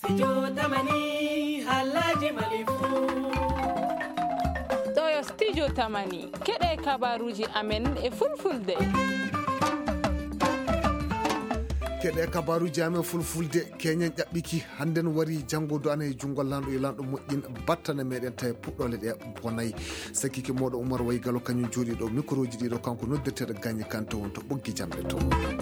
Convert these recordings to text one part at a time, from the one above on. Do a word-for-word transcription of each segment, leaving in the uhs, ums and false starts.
studio tamani halaji malifu ɗo studio tamani keɗe kabaruji amen e fulfulde keɗe kabaruji amen fulfulde keñen ƴaɓɓiki hannden wari janngodo ana e junngol lanɗo e lanɗo moƴƴin battana meɗen tawi puɗɗole ɗe bonayi sakkiki moɗo Oumar Way Gallo kañum jooɗi ɗo micro ji ɗiɗo kanko noddeteɗo Gagné Kanté won to ɓoggi jamɗe to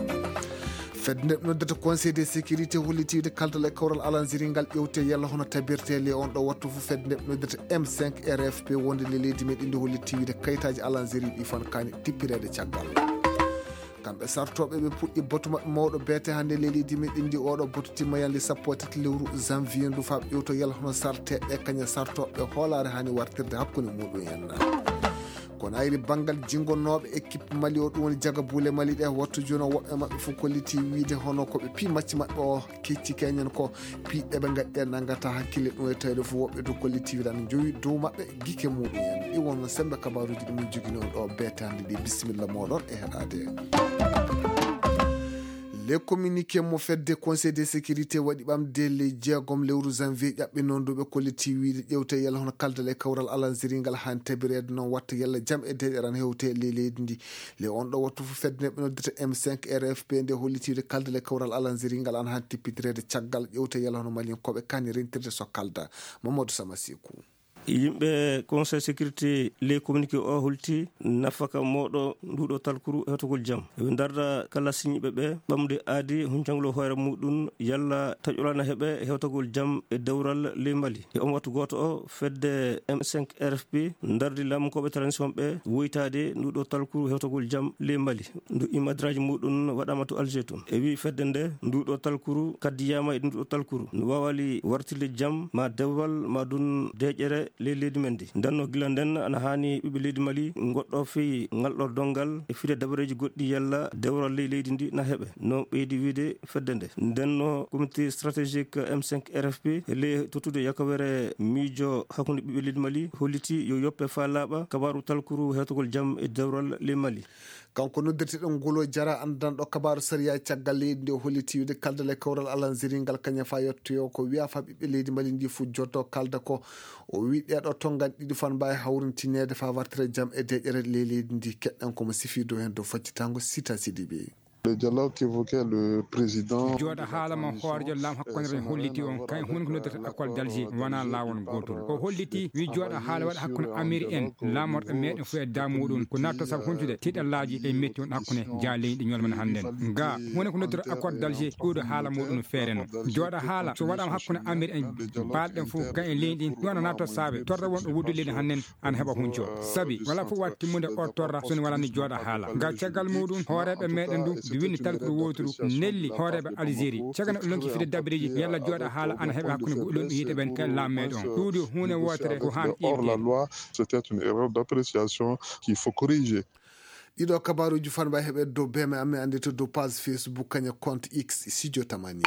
fedde nde noddata conseil de sécurité hollitiide kaldal e kawral alanziri ngal ƴewte yalla hono tabirtele on ɗo wattu fof fedde nde noddata M cinq R F P wonde le leydi meɗen ndi hollitiide kayitaji alanziri ɗi fan kani tippirede caggal kamɓe sartoɓe ɓe puɗɗi botu maɓɓe mawɗo beete hannde le leydi meɗen ndi oɗo botu timmayande sappo e tati lewru janvier ndu faɓe ƴewto yalla hono sarteɓe kañe sartoɓe hoolare hani wartirde hakkude muɗum henna kono ayri banggal jingonnoɓe équipe Mali o ɗum woni Diaga Boulé Mali ɗe wattu joni o woɓɓe mabɓe fof kolliti wiide hono koɓe pi macci mabɓe o kecci keñen ko piɗɗe ɓe gaɗɗe nangata hakkille ɗum e tawde fof woɓɓe to kolliti wiiɗan joyi dow mabɓe guike muɗum en ɗi wonno sembe kabaruji ɗumin jogui on ɗo beete hande ɗi bisimilla moɗon e heɗade les communiqués mo fedde conseil de sécurité waɗi ɓamde le jeegom lewru janvier ƴaɓɓe noon duɓe kolliti wiide ƴewte yalla hono kaldal e kawral alanziri ngal han tabirede noon watta yalla jaam e deƴeran hewte le leydi ndi le on ɗo wattu fof fedde neɓɓe noddata M cinq R F P nde hollitiide kaldal e kawral alanziri ngal an han tippitirede caggal ƴewte yalla hono malien koɓe kani rentirde so kalda Mamadou Samasikou yimɓe conseil sécurité les communiqué o holti nafaka moɗo nduɗo talkuru hetogol jaam eɓe darda kala signeɓe ɓe ɓamde aadi huncanglo hoore muɗum yalla taƴolana heeɓe hewtogol jaam e dewral ley Mali e on wattu goto o fedde M cinq R F P dardi lamkoɓe transition ɓe woytade nduɗo talkuru hewtogol jaam ley Mali ndu imadraji muɗum waɗama to Alger toon e wi fedde nde nduɗo talkuru kaddiyama e nduɗo talkuru no wawali wartirde jaam ma dewral ma dun deƴere ley leydi men ndi ndenno gila nden ana hani ɓiɓe leydi Mali goɗɗo feyi ngalɗo dongal e fiide dabareji goɗɗi yalla dewral ley leydi ndi na heeɓe no ɓeydi wiide fedde nde ndenno comité stratégique M cinq R F P e ley tottude yakawere miijo hakkude ɓiɓe leydi Mali holliti yo yoppe fa laaɓa kabaru talkuru hetogol jaam e dewral ley Mali kanko noddirteɗen Ngolo Diarra andanɗo kabaru sariya caggal leydi ndi o holliti wiide kaldal e kawral alanziri ngal kañum fa yettoyo ko wiya fa ɓiɓɓe leydi Mali ndi fu jotto kalda ko o wi ɗeɗo tongan ɗiɗi fan mbawi hawrintinede fa wartire jaam e deƴere ley leydi ndi keɗɗen komo sifi dow hen dow faccitango Sita Sidibé le dialogue qu'évoquait le président jooɗa haalama hoorjo lam hakkunde holliti on kay hunde ko noddata école d'Alger wona lawol gotol o holliti wi jooɗa haala waɗa hakkude Amérique en lamorɗo meɗen fo e da muɗum ko natto saabu huntude tiɗallaji e metti on hakkude jaaleyɗi ñolmen hannden ga hunde ko noddata accord d'Alger ɗuɗo haala muɗum feereno jooɗa haala so waɗama hakkude Amérique en balɗen fof ga e leydi ɗin ɗum natto saabe torra wonɗo wuddu leydi hannden ana heeɓa hunco sabi wala fof waɗa timmude o torra soni walani jooɗa haala ga caggal muɗum hooreɓe meɗen du winni talkuru woturu nelli hooreɓe Algérie cagana ɗo lonki fide dabareji yalla jooɗa haala ana heeɓe hakkude goɗɗon yiite ɓen ken lammeɗon ɗuuɗi hunde wotere ko han hors la loi c'était une erreur d'appréciation qu'il faut corriger ɗiɗo kabaruji fan mbawi heɓe dow beme amen ande to dow page Facebook kaña compte X studio tamani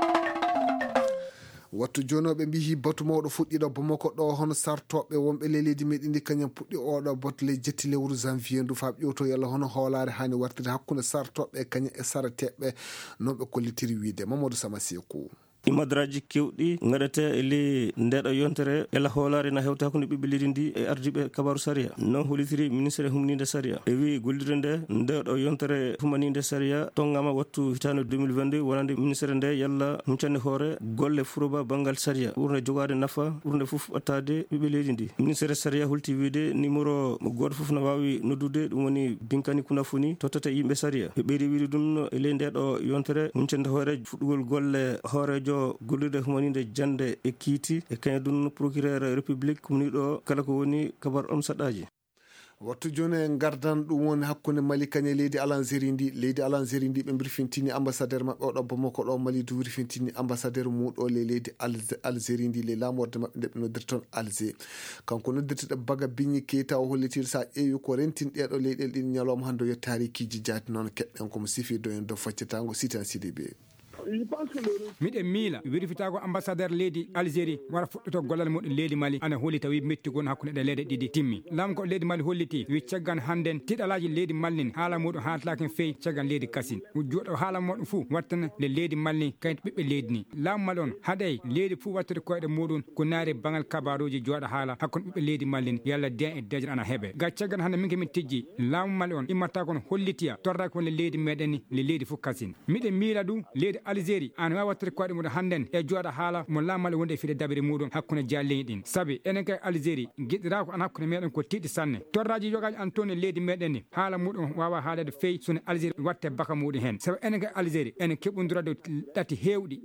wattu jonoɓe mbihi batu mawɗo fuɗɗiɗo Bamako ɗo hono sartoɓe wonɓe le leydi meɗen ndi kañum puɗɗi oɗo batu ley jetti lewru janvier ndu fa ƴewto yalla hono hoolare hani wartirde hakkude sartoɓe kañum e sarateɓe non ɓe kollitiri wiide Mamadou Samasikou imadraji kewɗi gaɗete e ley ndeɗo yontere ela hoolare na hewta hakkude ɓiɓɓe leydi ndi e ardiɓe kabaru saria non hollitiri ministére humnide saria e wi gollirde nde ndeɗo yontere humanide saria tongama wattu hitande deux mille vingt-deux wonande ministére nde yalla huncande hoore golle furoba banggal saria ɓurde jogade nafa ɓurde foof ɓattade ɓiɓɓe leydi ndi ministére saria holti wiide numéro goto foof no wawi noddude ɗum woni binkani kunafoni tottata yimɓe saria ɓe ɓeydi wiide ɗum e ley ndeɗo yontere huncande hoore fuɗɗugol golle hoorejo gollirde humanide jande e kiiti e kañum dun procureur république kumniɗo kala ko woni kabar on saɗaji wattu joni en gardan ɗum woni hakkude Mali kañe leydi Algérie ndi leydi Algérie ndi ɓe birfintini ambassadeur mabɓe oɗo Bamako ɗo Mali du birfintini ambassadeur muɗo le leydi Algérie ndi le lamorde mabɓe nde ɓe noddirta toon Alger kanko noddirteɗo Baga Bigni Keita o hollitiri sa ƴeewi ko rentin ɗeɗo leyɗele ɗin ñalawma hande yo tarikiji jaati noon keɗɗen komo sifi do en dow faccitango Sitan Sidibé miɗen miila werifita ko ambassadeur leydi Algérie wara fuɗɗoto gollal muɗum leydi Mali ana holli tawi mettigon hakkude ɗe leyɗe ɗiɗi timmi laamu ko leydi Mali holliti wi caggan hannden tiɗalaji leydi Malni haala muɗum haatlaki feewi caggan leydi Kassine joɗo haala muɗum fuu wattana le leydi Malni kayit ɓiɓɓe leydi ni laamu Mali on haɗay leydi fuu wattude koyɗe muɗum ko naari bangal kabaruji joɗa haala hakkude ɓiɓɓe leydi Malni yalla den e dejan ana heeɓe ga caggan hannde min kemin tijji laamu Mali on immata kono hollitiya torraki kon le leydi meɗen ni le leydi fuu Kassine miɗen miila ɗum leydi Algérie an wawi wattude koyɗe muɗum hannden e joɗa haala mo laamu Mali wonde e fiide dabire muɗum hakkude jalleñi ɗin sabi enen kay Algérie guiɗira ko an hakkude meɗen ko tiiɗi sanne torraji yogaji an toon e leydi meɗen ni haala muɗum wawa haalede feewi sone Algérie watte baka muɗum hen sabi enen kay Algérie enen keɓodirade ɗati hewɗi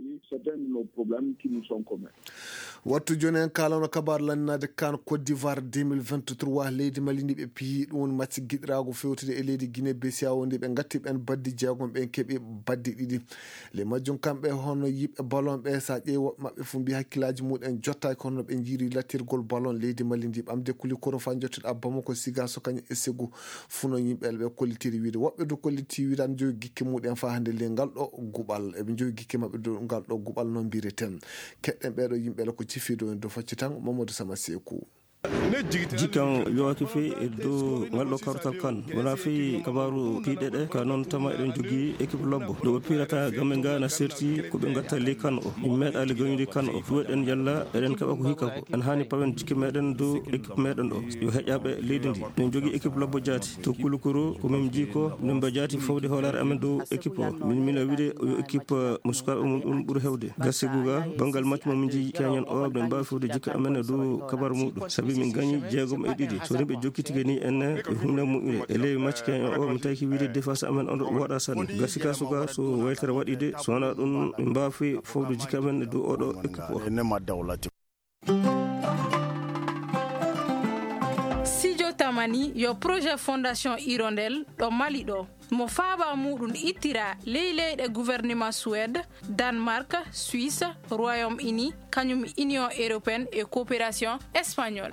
wattu joni en kalano kabar lannade kan Côte d'Ivoire deux mille vingt-trois leydi Mali ndi ɓe piyi ɗum woni match guiɗirago fewtude e leydi Guinée Bissau ndi ɓe gatti ɓen baddi jeegom ɓen keeɓi baddi ɗiɗi le majjum kamɓe hono yiɓɓe ballon ɓe sa ƴeewi woɓɓe mabɓe fu mbi hakkillaji muɗum jottaki hono ɓe jiiri lattirgol ballon leydi Mali ndi ɓamde kuli koro fa jottuɗa Bamako Sigasso kañum e Ségou funo yimɓeɓe ɓe kollitiri wiide woɓɓe do kolliti wiide an jogi guikke muɗum fa hande le ngal ɗo guɓal eɓe jogi guikke mabɓe do ngal ɗo guɓal noon mbireten keɗɗen ɓeɗo yimɓeɓe ko cifido en do facci tan Mamadou Sama Sekou jikkan yowaki fe e dow ngalɗo kartal kan wona fi kabaru piiɗe ɗe ka noon tama eɗen jogui équipe lobbo ɗo ɓe pirata gamen ga na serti ko ɓe gatta li kan o ɗum meeɗali gañude kan o ɗuweɗen yalla eɗen keeɓa ko hikka ko en hani pawen jikke meɗen dow équipe meɗen o yo heƴaɓe leydi ndi min jogui équipe lobbo jaati to kulukoro ko min jii ko min mba jaati fawde hoolare amen dow équipe o min mina wiide yo équipe musukaɓe mum ɗum ɓuuri hewde gassiguga banggal match mo min jii keñen o min mbawi fawde jikke amen e dow kabaru muɗum sabi min gañi jeegom e ɗiɗi so ni ɓe jokkitike ni enne e hunde muɗum e ley match keñen o mi tawi ki wiide défense amen on woɗa sanne gasi ka suka so waytere waɗi de so wona ɗum min mbawi fawde jikke amen e dow oɗo équipe o Sidio Tamani yo projet fondation Hirondelle ɗo Mali ɗo mo faaba muɗum ittira ley leyɗe gouvernement Suède, Danemark, Suisse, Royaume-Uni kañum Union européenne et coopération espagnole.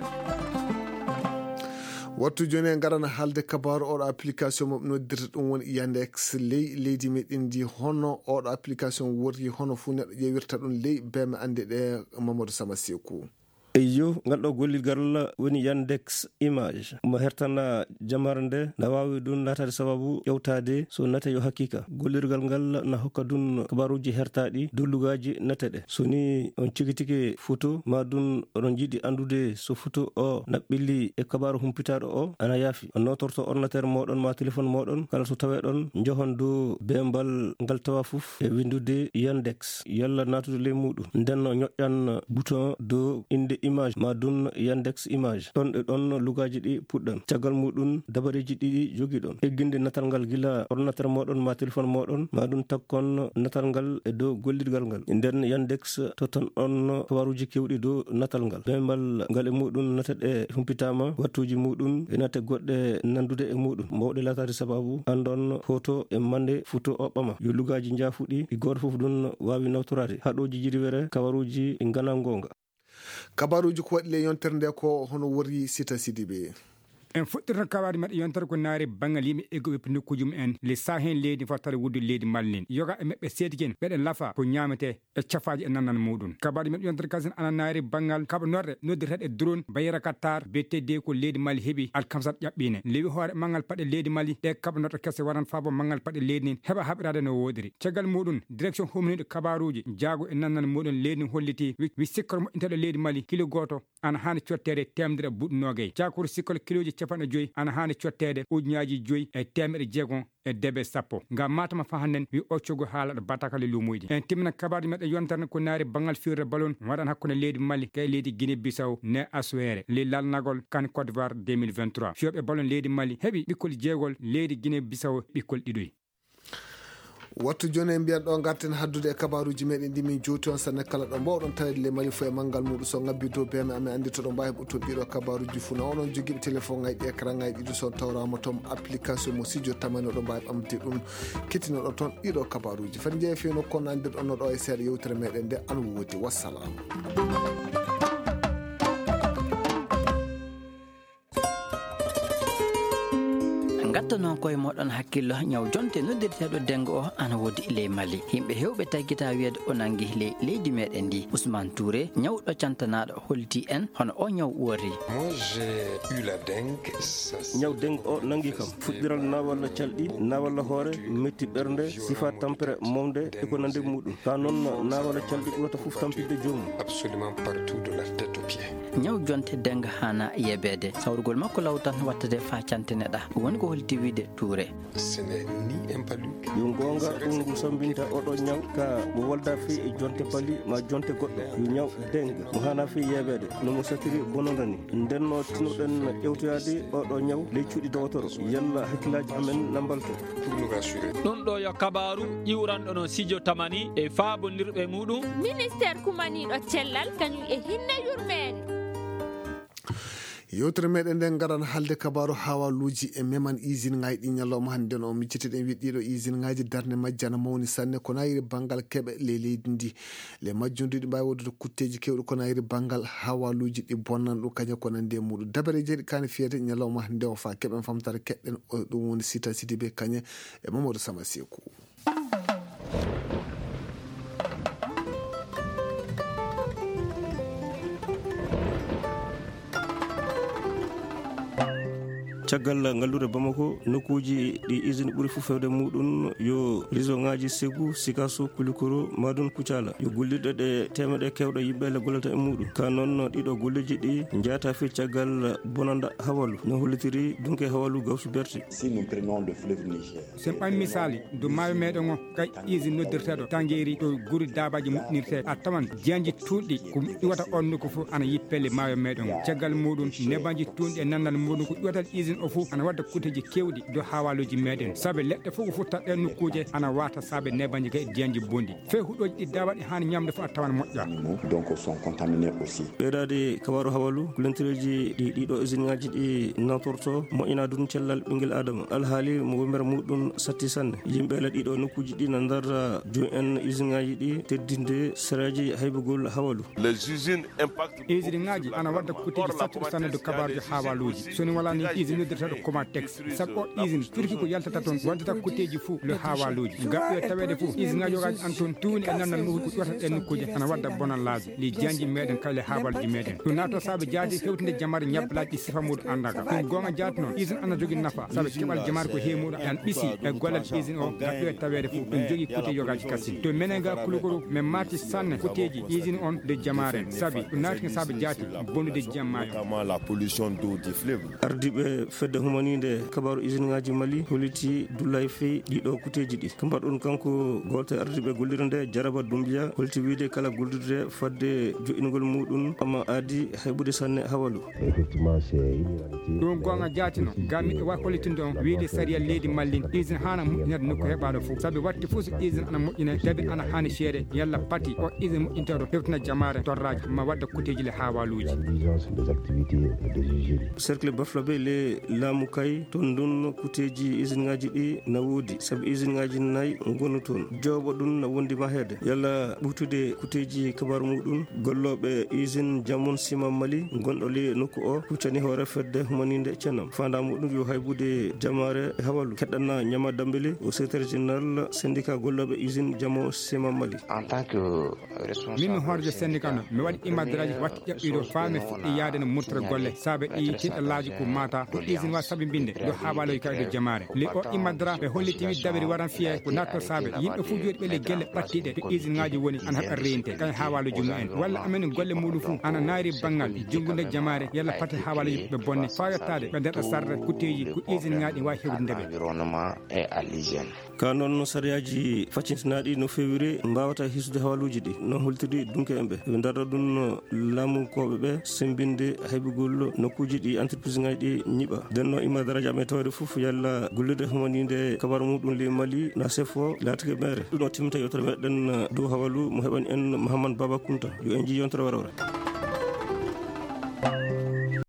wattu joni en garana haalde kabaru oɗo application mo noddirta ɗum woni Yandex ley leydi meɗen ndi hono oɗo application wori hono fu neɗɗo ƴewirta ɗum ley beme ande ɗe Mamadou Sama Sekou eyo ngalɗo gollirgal woni Yandex image mo hertana jamare nde na wawi ɗum natade sababu ƴewtade so nate yo hakkika gollirgal ngal na hokka ɗum kabaruji hertaɗi dollugaji nateɗe so ni on cikitiki photo ma ɗum oɗon jiiɗi andude so photo o na ɓilli e kabaru humpitaɗo o ana yaafi on notorto ordinateur moɗon ma téléphone moɗon kala so tawe ɗon johon dow bembal ngal tawa foof e windude Yandex yalla natude ley muɗum nden ñoƴƴan bouton dow inde image ma dun Yandex image ɗon e ɗon lugaji ɗi puɗɗan caggal muɗum dabareji ɗiɗi jogi ɗon egginde natal ngal gila ordinateur moɗon ma téléphone moɗon ma ɗum takkon natal ngal e dow gollirgal ngal nden Yandex totan on kabaruji kewɗi dow natal ngal bembal ngal e muɗum nateɗe humpitama wattuji muɗum e nate goɗɗe nandude e muɗum mawɗe latade sababu andon photo e mande photo o ɓama yo lugaji jaafuɗi ɗi goto foof ɗum wawi nawtorade haɗoji jiɗi were kabaruji e gana gonga kabaruji ko waɗi le yontere nde ko hono wori Sita Sidibé en fuɗɗirta kabaru meɗe yontere ko naari bangal yimɓe eggoɓe nokkuji mumen les sa hen leydi fottata wudde leydi Mali yoga e meɓɓe seediken ɓeɗe lafa ko ñamete e cafaji e nannan muɗum kabaru meɗe yontere kasen ana naari bangal kaɓa norde noddirteɗe drone bayira kattar B T D ko leydi Mali heeɓi alkamsat ƴaɓɓine lewi hoore mangal paɗe leydi Mali ɗe kaɓa norde kese waran faabo mangal paɗe leydi nin heɓa haɓirade no wodiri caggal muɗum direction homniɗo kabaruji jaago e nannan muɗum leydi holliti wi sikkol moƴƴinteɗo leydi Mali kilo goto ana hani cottede temedere buɗɗu nogay cakuru sikkol kiloji capanɗe joyyi ana hani cottede ujunaji joyyi e temedde jeegom e debe sappo ngam matama fa hannen wi occogo haala ɗo batakale lumuyɗi en timmina kabaruji meɗe yontere ko naari bangal firde ballon waɗan hakkude leydi Mali kay leydi Guinée Bissau ne Aswere le lalnagol kan Côte d'Ivoire deux mille vingt-trois fiyoɓe ballon leydi Mali heeɓi ɓikkol jeegol leydi Guinée Bissau ɓikkol ɗiɗoy wattu joni en mbiyan ɗo garten haddude e kabaruji meɗen ndi min jowti on sanne kala ɗo mbawɗon tawede le Mali fo e manggal muɗum so ngabbi dow beme amen andi toɗo mbawi ɓutton ɗiɗo kabaruji fuu na onon joguiɓe téléphone ngaji écran ngaji ɗiɗi son tawrama tom application mo Sidio Tamani oɗo mbawi ɓamde ɗum kettinoɗo toon ɗiɗo kabaruji fati jeeyi fe nokku kono andirɗon ɗo e seeɗa yewtere meɗen nde an woodi wassalam. ɓamtanon koye moɗon hakkillo ñaw jonte noddirteɗo dengo o ana wodi ley Mali yimɓe hewɓe taggita wiyeede o nangi ley leydi meɗen ndi. Ousmane Touré ñawɗo cantanaɗo holti en hono o ñaw wori. ñaw dengue o nangi kam fuɗɗiral na walla calɗi na walla hoore metti ɓernde sifa tampere momde e ko nande muɗum ka noon na walla calɗi ɓurata foof tampidde joomum. ñaw jonte dengue hana yebede sawrugol makko lawtan wattade fa cantineɗa woni ko holti wiide Touré. yo gonga ɗum ngu sambinta oɗo ñaw ka mo walda fi e jonte pali ma jonte goɗɗo yo ñaw dengue mo hana fi yebede nomo sakiri bononda ni ndenno tinuɗen ƴewtoyade oɗo ñaw ley cuuɗi dowtoro yalla hakkillaji amen nambalto ɗum ɗo yo kabaru ƴiwranɗo no Sidio Tamani e faabondirɓe muɗum ministére kumaniɗo cellal kañum e hinne yurmede. yewtere meɗen nden garan halde kabaru hawaluji e meman usine ngaji ɗi ñalawma hande no miccitiɗen wi ɗiɗo usine ngaji darde majji ana mawni sanne ko nayiri banggal keɓe ley leydi ndi le majjundu ɗi mbawi wodude kutteji kewɗi ko nayiri banggal hawaluji ɗi bonnan ɗum kañum ko nande muɗum dabere jeeɗi kane fiyede ñalawma hande o fa keɓen famtare keɗɗen ɗum woni Sita Sidibé kañe e Mamadou Sama Sekou. caggal ngallude Bamako nokkuji ɗi usine ɓuuri fof fewde muɗum yo réseau ngaji Ségou Sikasso Koulikoro Madoune Koutiala yo gollirɗe ɗe temedde kewɗe yimɓe le gollata e muɗum ka noon ɗiɗo golleji ɗi jaata fi caggal bonanda hawalu no hollitiri dunke hawalu Gawsu Berti. sen ɓami misali do maayo meɗen o kay usine noddirteɗo Tanguéri to guuri dabaji moƴƴinirte a tawan jiyanji tunɗi ko iwata on ko fof ana yippele maayo meɗen o caggal muɗum nebaji tunɗi e nandal muɗum ko iwatal usine o fof ana wadda kuteji kewɗi do hawaluji meɗen saabe leɗɗe fof ko futta ɗen nokkuje ana wata saabe nebaji kay jiyanji bondi fe huɗoji ɗi dawaɗi hani ñamde fof a tawan moƴƴa donc sont contaminés aussi. ɓeydade kabaru hawalu kulentereji ɗi ɗiɗo usine ngaji ɗi nawtorto moƴƴina dun cellal ɓinguel adama alhaali mo womere muɗum satti sanne yimɓele ɗiɗo nokkuji ɗi na darra joni en usine ngaji ɗi teddinde séraji haybugol hawalu. les usines impact usine ngaji ana wadda kuteji sattuɗo sanne do kabaruji hawaluji soni wala ni usine noddirteɗo Comatex sabu o usine firki ko yaltata toon waddata kuteji fou le hawaluji gaɓɓe tawede foof usine ngajogaji an toon tuuni e nandal nokku ko ƴewata ɗen nokkuje ana wadda bonallaji li janji meɗen kale habalji meɗen ɗum nato saabe jaadi hewtinde jamare ñabbalaji ɗi sifa muɗum andaka ɗum gonga jaati noon usine ana jogui nafa saabe keɓal jamare ko heemuɗo an ɓisi e gollal usine o gaɓɓe tawede foof ɗum jogui kuteji yogaji kassin to menen ga Koulikoro min mati sanne kuteji usine on de jamare saabi ɗum naati saabe jaati bonnude jammayo la pollution d'eau du fleuve ardiɓe fedde humanide kabaru usine ngaji Mali holiti Doulay Faye ɗiɗo kuteji ɗi ko mbaɗon kanko golte ardiɓe gollirde nde Jaraba Doumbia holti wiide kala gollirde fadde joƴingol muɗum amma aadi hayɓude sanne hawalu. ɗum gonga jaatino gami e wa hollitinde on wiide sariya leydi Mali usine hana moƴƴinede nokku heɓaɗo fof saabi watti fof so usine ana moƴƴine tabi ana hani seede yalla pati o usine moƴƴinteɗo hewtina jamare torraji ma wadda kuteji le hawaluji. cercle Baflabe le laamu kay toon ɗum kuteji usine ngaji ɗi na woodi saabi usine ngaji nayyi gonu toon jooɓo ɗum na wondima heede yalla ɓurtude kuteji kabaru muɗum golloɓe usine Jamon Ciment Mali gonɗo le nokku o huccani hoore fedde humanide cennam fanda muɗum yo haybude jamare e hawalu keɗɗanna Ñama Dambélé au secrétaire général syndicat golloɓe usine Jamon Ciment Mali. en tant que min mi hoorjo syndicat no mi waɗi imadraji watti ƴaɓɓiɗo faami fuɗɗi yaade no murtere golle saabe ɗi tiɗɗalaji ko mata ko usine wa sabibinde do haabaloji kayɗo jamare li o imadra ɓe holliti wi dabiri waran fiye ko natto saabe yimɓe fof jooɗi ɓele gelle ɓattiɗe to usine ngaji woni ana haɓa reyinte kañ haawaloji mumen walla amen golle muɗum fof ana naari banggal junggude jamare yalla patti haawaloji ɓe bonne fa yettade ɓe ndeɗa sarde kutteji ko usine ngaɗi wawi hewdindeɓe environnement et à l'hygiène. ka noon sariyaji faccintinaɗi no fewiri mbawata hisude hawaluji ɗi no holtiri dunke en ɓe ɓe darda ɗum laamukoɓe ɓe sembinde haybugol nokkuji ɗi entreprise ngaji ɗi ñiɓa denno imadaraji amen tawde foof yalla gollirde humanide kabaru muɗum le Mali na sefo latike mere ɗum o timmita yewtere meɗen dow hawalu mo heɓani en Mouhamadou Baba Kounta yo en ji yontere wara wara.